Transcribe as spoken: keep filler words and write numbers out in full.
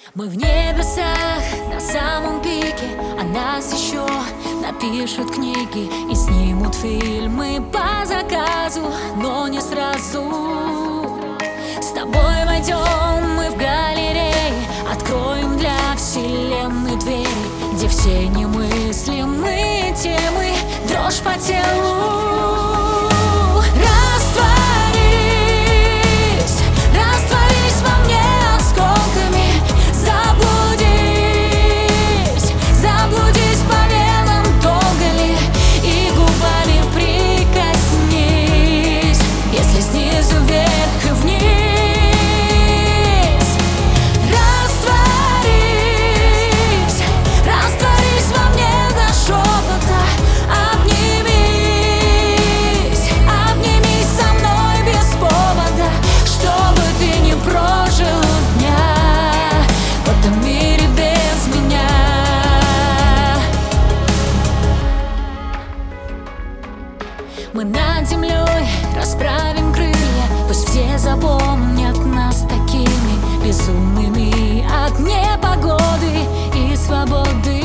Мы в небесах на самом пике, о нас еще напишут книги и снимут фильмы по заказу, но не сразу. С тобой войдем мы в галереи, откроем для вселенной двери, где все немыслимые темы, дрожь по телу. Мы над землей расправим крылья, пусть все запомнят нас такими безумными от непогоды и свободы.